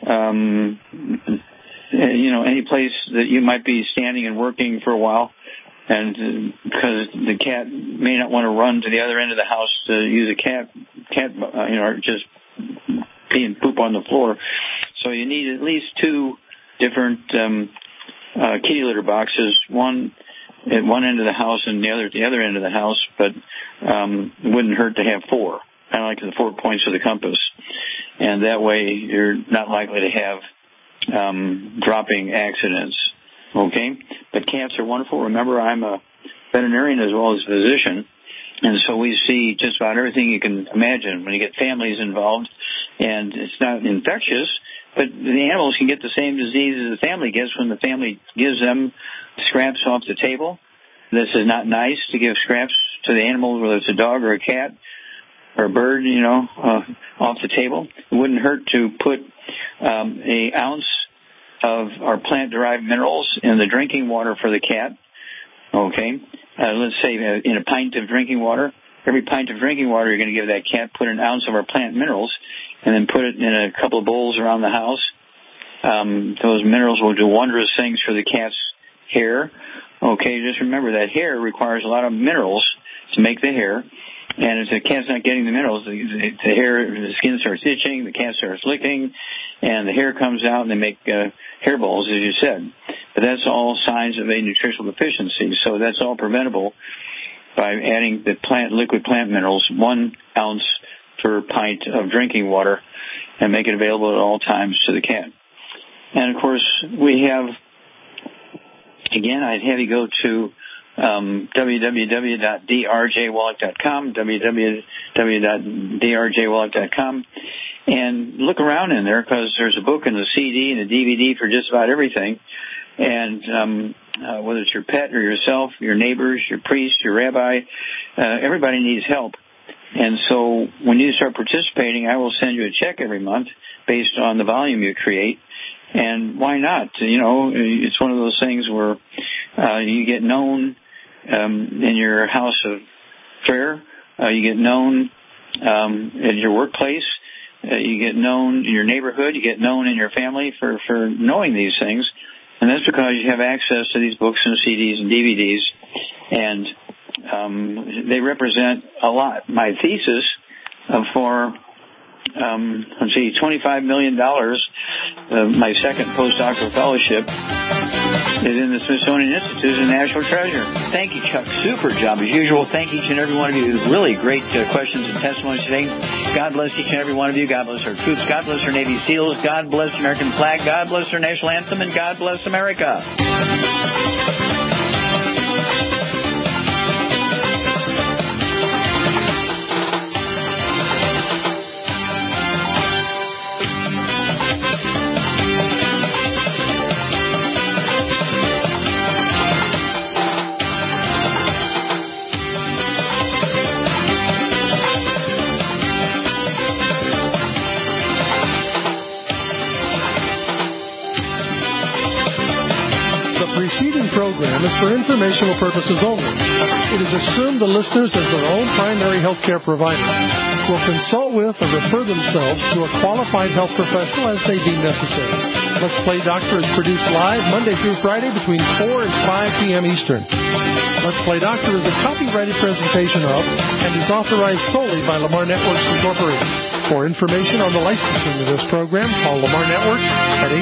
[SPEAKER 3] any place that you might be standing and working for a while, and because the cat may not want to run to the other end of the house to use a cat, or just pee and poop on the floor. So you need at least 2 different kitty litter boxes, one at one end of the house and the other at the other end of the house, but it wouldn't hurt to have 4, kind of like the 4 points of the compass. And that way you're not likely to have dropping accidents. Okay? But cats are wonderful. Remember, I'm a veterinarian as well as a physician, and so we see just about everything you can imagine when you get families involved, and it's not infectious, but the animals can get the same disease as the family gets when the family gives them scraps off the table. This is not nice to give scraps to the animal, whether it's a dog or a cat or a bird, off the table. It wouldn't hurt to put an ounce of our plant-derived minerals in the drinking water for the cat. Okay, let's say in a pint of drinking water. Every pint of drinking water you're going to give that cat, put an ounce of our plant minerals, and then put it in a couple of bowls around the house. Those minerals will do wondrous things for the cat's hair. Okay, just remember that hair requires a lot of minerals to make the hair. And if the cat's not getting the minerals, the skin starts itching, the cat starts licking, and the hair comes out, and they make hair balls, as you said. But that's all signs of a nutritional deficiency. So that's all preventable by adding the liquid plant minerals, 1 ounce per pint of drinking water, and make it available at all times to the cat. And of course, we have, again, I'd have you go to www.drjwallach.com, www.drjwallach.com, and look around in there, because there's a book and a CD and a DVD for just about everything. And whether it's your pet or yourself, your neighbors, your priest, your rabbi, everybody needs help. And so when you start participating, I will send you a check every month based on the volume you create. And why not? It's one of those things where you get known in your house of prayer, you get known at your workplace, you get known in your neighborhood, you get known in your family for knowing these things. And that's because you have access to these books and CDs and DVDs, and they represent a lot. My thesis for $25 million, my second postdoctoral fellowship, is in the Smithsonian Institute as a national treasure. Thank you, Chuck. Super job as usual. Thank each and every one of you. Really great questions and testimonies today. God bless each and every one of you. God bless our troops. God bless our Navy SEALs. God bless the American flag. God bless our national anthem. And God bless America.
[SPEAKER 8] Program is for informational purposes only. It is assumed the listeners, as their own primary health care provider, will consult with or refer themselves to a qualified health professional as they deem necessary. Let's Play Doctor is produced live Monday through Friday between 4 and 5 p.m. Eastern. Let's Play Doctor is a copyrighted presentation of and is authorized solely by Lamar Networks Incorporated. For information on the licensing of this program, call Lamar Networks at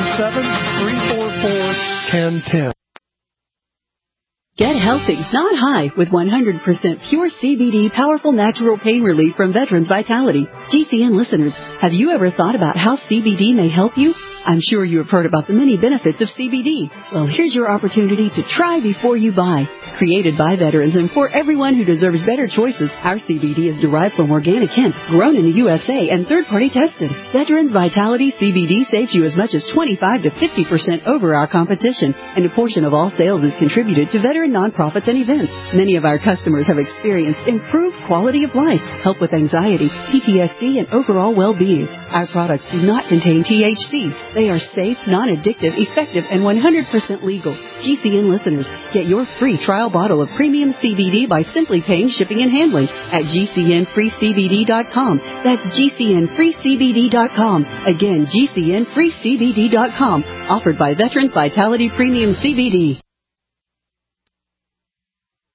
[SPEAKER 8] 877-344-1010.
[SPEAKER 5] Get healthy, not high, with 100% pure CBD powerful natural pain relief from Veterans Vitality. GCN listeners, have you ever thought about how CBD may help you? I'm sure you have heard about the many benefits of CBD. Well, here's your opportunity to try before you buy. Created by veterans and for everyone who deserves better choices, our CBD is derived from organic hemp, grown in the USA, and third-party tested. Veterans Vitality CBD saves you as much as 25 to 50% over our competition, and a portion of all sales is contributed to veteran nonprofits and events. Many of our customers have experienced improved quality of life, help with anxiety, PTSD, and overall well-being. Our products do not contain THC. They are safe, non-addictive, effective, and 100% legal. GCN listeners, get your free trial bottle of premium CBD by simply paying shipping and handling at GCNFreeCBD.com. That's GCNFreeCBD.com. Again, GCNFreeCBD.com. Offered by Veterans Vitality Premium CBD.